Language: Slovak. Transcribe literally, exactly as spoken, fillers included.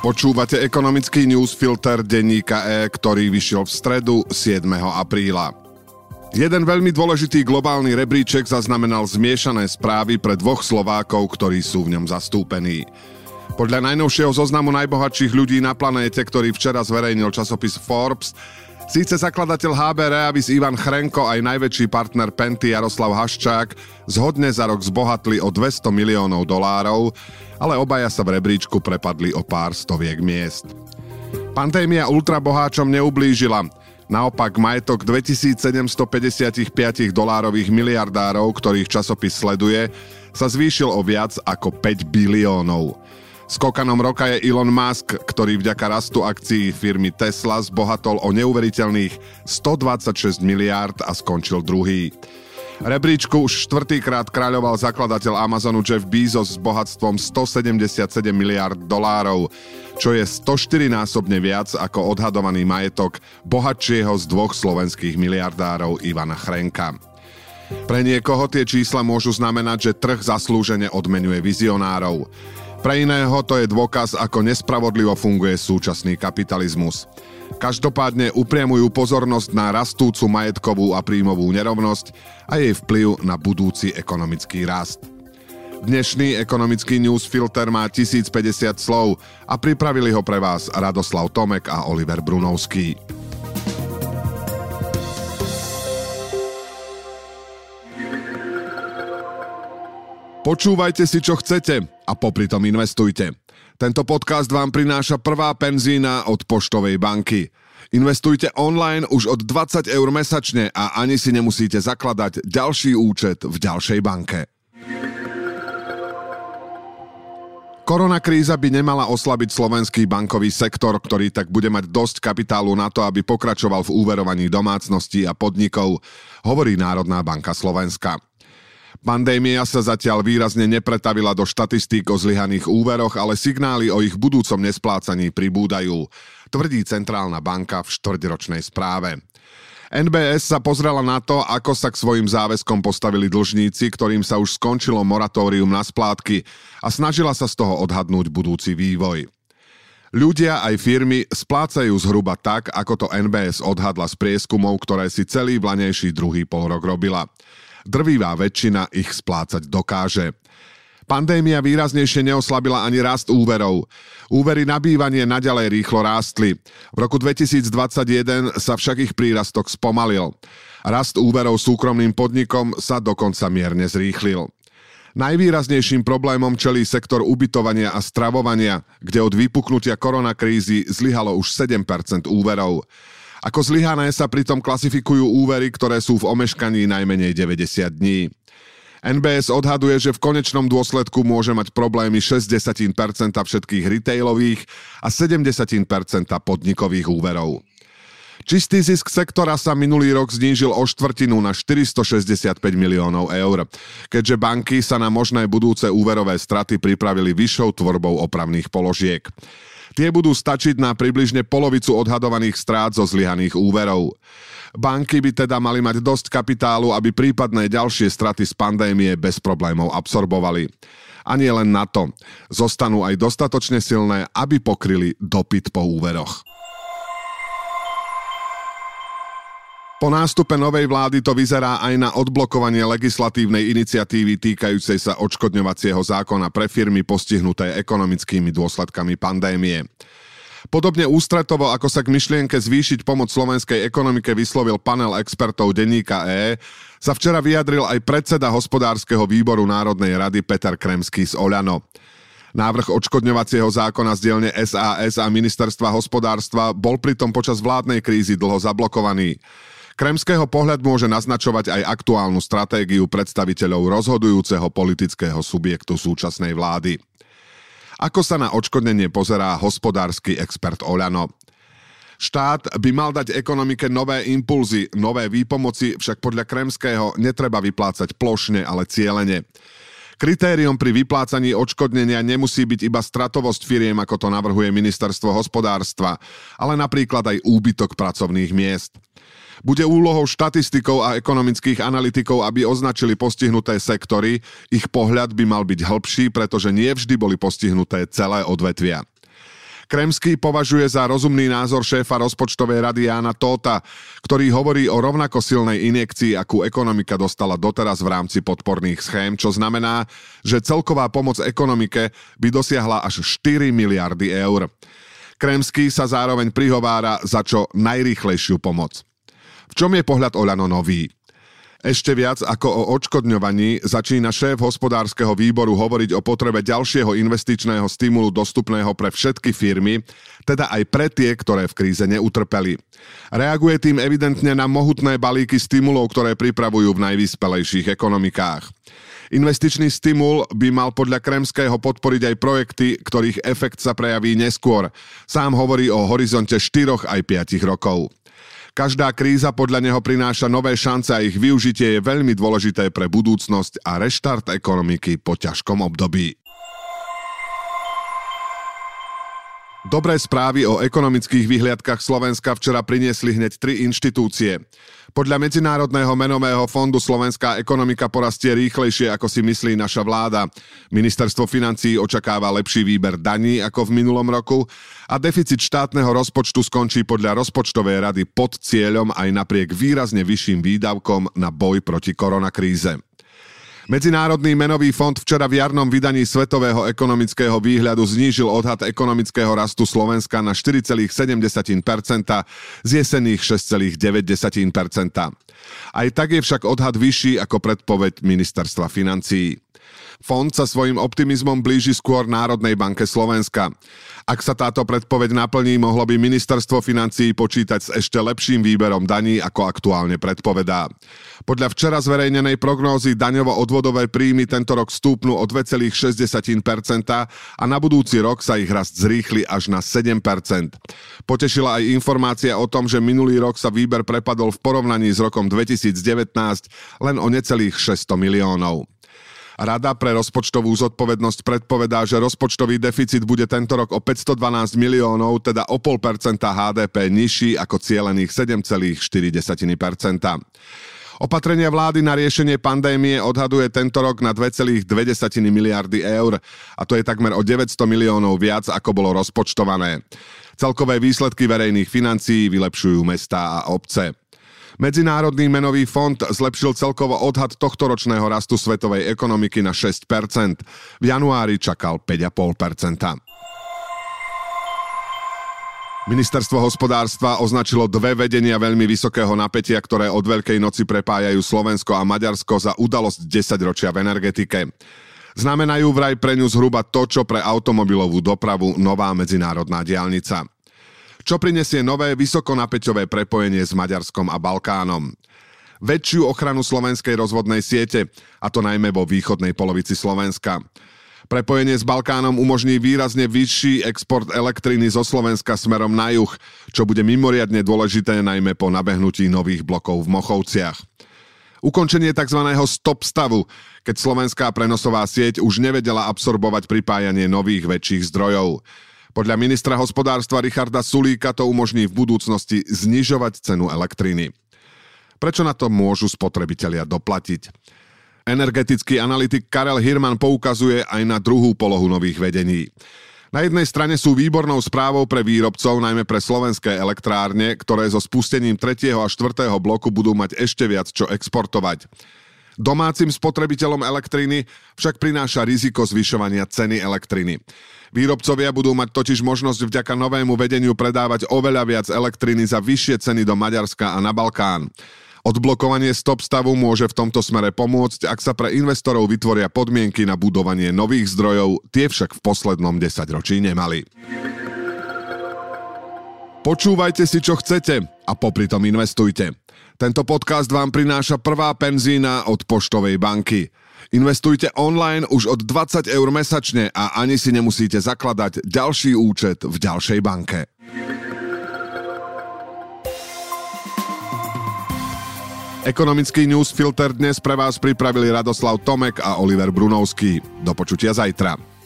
Počúvate ekonomický newsfilter denníka E, ktorý vyšiel v stredu siedmeho apríla. Jeden veľmi dôležitý globálny rebríček zaznamenal zmiešané správy pre dvoch Slovákov, ktorí sú v ňom zastúpení. Podľa najnovšieho zoznamu najbohatších ľudí na planéte, ktorý včera zverejnil časopis Forbes, síce zakladateľ há bé Reavis Ivan Chrenko aj najväčší partner Penty Jaroslav Haščák zhodne za rok zbohatli o dvesto miliónov dolárov, ale obaja sa v rebríčku prepadli o pár stoviek miest. Pandémia ultraboháčom neublížila. Naopak majetok dvetisícsedemstopäťdesiatpäť dolárových miliardárov, ktorých časopis sleduje, sa zvýšil o viac ako päť biliónov. Skokanom roka je Elon Musk, ktorý vďaka rastu akcií firmy Tesla zbohatol o neuveriteľných stodvadsaťšesť miliárd a skončil druhý. Rebríčku už štvrtýkrát kráľoval zakladateľ Amazonu Jeff Bezos s bohatstvom stosedemdesiatsedem miliárd dolárov, čo je stoštyrinásobne viac ako odhadovaný majetok bohatšieho z dvoch slovenských miliardárov Ivana Chrenka. Pre niekoho tie čísla môžu znamenať, že trh zaslúžene odmenuje vizionárov. Pre iného to je dôkaz, ako nespravodlivo funguje súčasný kapitalizmus. Každopádne upriamujú pozornosť na rastúcu majetkovú a príjmovú nerovnosť a jej vplyv na budúci ekonomický rast. Dnešný ekonomický newsfilter má tisícpäťdesiat slov a pripravili ho pre vás Radoslav Tomek a Oliver Brunovský. Počúvajte si, čo chcete a popri tom investujte. Tento podcast vám prináša Prvá penzína od Poštovej banky. Investujte online už od dvadsať eur mesačne a ani si nemusíte zakladať ďalší účet v ďalšej banke. Koronakríza by nemala oslabiť slovenský bankový sektor, ktorý tak bude mať dosť kapitálu na to, aby pokračoval v úverovaní domácností a podnikov, hovorí Národná banka Slovenska. Pandémia sa zatiaľ výrazne nepretavila do štatistík o zlyhaných úveroch, ale signály o ich budúcom nesplácaní pribúdajú, tvrdí Centrálna banka v štvrťročnej správe. en bé es sa pozrela na to, ako sa k svojim záväzkom postavili dlžníci, ktorým sa už skončilo moratórium na splátky a snažila sa z toho odhadnúť budúci vývoj. Ľudia aj firmy splácajú zhruba tak, ako to en bé es odhadla z prieskumov, ktoré si celý vlanejší druhý polrok robila. Drvivá väčšina ich splácať dokáže. Pandémia výraznejšie neoslabila ani rast úverov. Úvery na bývanie naďalej rýchlo rástli. V roku dvetisícdvadsaťjeden sa však ich prírastok spomalil. Rast úverov súkromným podnikom sa dokonca mierne zrýchlil. Najvýraznejším problémom čelí sektor ubytovania a stravovania, kde od vypuknutia koronakrízy zlyhalo už sedem percent úverov. Ako zlyhané sa pritom klasifikujú úvery, ktoré sú v omeškaní najmenej deväťdesiat dní. en bé es odhaduje, že v konečnom dôsledku môže mať problémy šesťdesiat percent všetkých retailových a sedemdesiat percent podnikových úverov. Čistý zisk sektora sa minulý rok znížil o štvrtinu na štyristošesťdesiatpäť miliónov eur, keďže banky sa na možné budúce úverové straty pripravili vyššou tvorbou opravných položiek. Tie budú stačiť na približne polovicu odhadovaných strát zo zlyhaných úverov. Banky by teda mali mať dosť kapitálu, aby prípadné ďalšie straty z pandémie bez problémov absorbovali. A nie len na to. Zostanú aj dostatočne silné, aby pokryli dopyt po úveroch. Po nástupe novej vlády to vyzerá aj na odblokovanie legislatívnej iniciatívy týkajúcej sa odškodňovacieho zákona pre firmy postihnuté ekonomickými dôsledkami pandémie. Podobne ústretovo, ako sa k myšlienke zvýšiť pomoc slovenskej ekonomike vyslovil panel expertov denníka E, sa včera vyjadril aj predseda hospodárskeho výboru Národnej rady Peter Kremský z Oľano. Návrh odškodňovacieho zákona z dielne es a es a ministerstva hospodárstva bol pritom počas vládnej krízy dlho zablokovaný. Kremského pohľad môže naznačovať aj aktuálnu stratégiu predstaviteľov rozhodujúceho politického subjektu súčasnej vlády. Ako sa na odškodnenie pozerá hospodársky expert Oľano? Štát by mal dať ekonomike nové impulzy, nové výpomoci, však podľa Kremského netreba vyplácať plošne, ale cielene. Kritériom pri vyplácaní odškodnenia nemusí byť iba stratovosť firiem, ako to navrhuje ministerstvo hospodárstva, ale napríklad aj úbytok pracovných miest. Bude úlohou štatistikov a ekonomických analytikov, aby označili postihnuté sektory. Ich pohľad by mal byť hĺbší, pretože nie vždy boli postihnuté celé odvetvia. Kremský považuje za rozumný názor šéfa rozpočtovej rady Jána Tóta, ktorý hovorí o rovnako silnej injekcii, akú ekonomika dostala doteraz v rámci podporných schém, čo znamená, že celková pomoc ekonomike by dosiahla až štyri miliardy eur. Kremský sa zároveň prihovára za čo najrýchlejšiu pomoc. V čom je pohľad Oľano nový? Ešte viac ako o odškodňovaní začína šéf hospodárskeho výboru hovoriť o potrebe ďalšieho investičného stimulu dostupného pre všetky firmy, teda aj pre tie, ktoré v kríze neutrpeli. Reaguje tým evidentne na mohutné balíky stimulov, ktoré pripravujú v najvyspelejších ekonomikách. Investičný stimul by mal podľa Kremského podporiť aj projekty, ktorých efekt sa prejaví neskôr. Sám hovorí o horizonte štyroch aj piatich rokov. Každá kríza podľa neho prináša nové šance a ich využitie je veľmi dôležité pre budúcnosť a reštart ekonomiky po ťažkom období. Dobré správy o ekonomických vyhliadkach Slovenska včera priniesli hneď tri inštitúcie. Podľa Medzinárodného menového fondu slovenská ekonomika porastie rýchlejšie, ako si myslí naša vláda. Ministerstvo financií očakáva lepší výber daní ako v minulom roku a deficit štátneho rozpočtu skončí podľa rozpočtovej rady pod cieľom aj napriek výrazne vyšším výdavkom na boj proti koronakríze. Medzinárodný menový fond včera v jarnom vydaní Svetového ekonomického výhľadu znížil odhad ekonomického rastu Slovenska na štyri celé sedem percenta z jesenných šesť celé deväť percenta. Aj tak je však odhad vyšší ako predpoveď Ministerstva financií. Fond sa svojím optimizmom blíži skôr Národnej banke Slovenska. Ak sa táto predpoveď naplní, mohlo by Ministerstvo financií počítať s ešte lepším výberom daní, ako aktuálne predpovedá. Podľa včera zverejnenej prognózy daňovo-odvodové príjmy tento rok stúpnú o dva celé šesť percenta a na budúci rok sa ich rast zrýchli až na sedem percent. Potešila aj informácia o tom, že minulý rok sa výber prepadol v porovnaní s rokom dvetisícdevätnásť len o necelých šesťsto miliónov. Rada pre rozpočtovú zodpovednosť predpovedá, že rozpočtový deficit bude tento rok o päťstodvanásť miliónov, teda o nula celá päť percenta há dé pé nižší ako cielených sedem celé štyri percenta. Opatrenia vlády na riešenie pandémie odhaduje tento rok na dva celé dve miliardy eur a to je takmer o deväťsto miliónov viac, ako bolo rozpočtované. Celkové výsledky verejných financií vylepšujú mestá a obce. Medzinárodný menový fond zlepšil celkovo odhad tohtoročného rastu svetovej ekonomiky na šesť percent. V januári čakal päť celá päť percenta. Ministerstvo hospodárstva označilo dve vedenia veľmi vysokého napätia, ktoré od Veľkej noci prepájajú Slovensko a Maďarsko za udalosť desaťročia v energetike. Znamenajú vraj pre ňu zhruba to, čo pre automobilovú dopravu nová medzinárodná diaľnica. Čo prinesie nové vysokonapäťové prepojenie s Maďarskom a Balkánom. Väčšiu ochranu slovenskej rozvodnej siete, a to najmä vo východnej polovici Slovenska. Prepojenie s Balkánom umožní výrazne vyšší export elektriny zo Slovenska smerom na juh, čo bude mimoriadne dôležité najmä po nabehnutí nových blokov v Mochovciach. Ukončenie tzv. Stop stavu, keď slovenská prenosová sieť už nevedela absorbovať pripájanie nových väčších zdrojov. Podľa ministra hospodárstva Richarda Sulíka to umožní v budúcnosti znižovať cenu elektriny. Prečo na to môžu spotrebitelia doplatiť? Energetický analytik Karel Hirman poukazuje aj na druhú polohu nových vedení. Na jednej strane sú výbornou správou pre výrobcov, najmä pre slovenské elektrárne, ktoré so spustením tretieho a štvrtého bloku budú mať ešte viac čo exportovať. Domácim spotrebiteľom elektriny však prináša riziko zvyšovania ceny elektriny. Výrobcovia budú mať totiž možnosť vďaka novému vedeniu predávať oveľa viac elektriny za vyššie ceny do Maďarska a na Balkán. Odblokovanie stop stavu môže v tomto smere pomôcť, ak sa pre investorov vytvoria podmienky na budovanie nových zdrojov, tie však v poslednom desaťročí nemali. Počúvajte si, čo chcete a popri tom investujte. Tento podcast vám prináša Prvá penzína od Poštovej banky. Investujte online už od dvadsať eur mesačne a ani si nemusíte zakladať ďalší účet v ďalšej banke. Ekonomický newsfilter dnes pre vás pripravili Radoslav Tomek a Oliver Brunovský. Do počutia zajtra.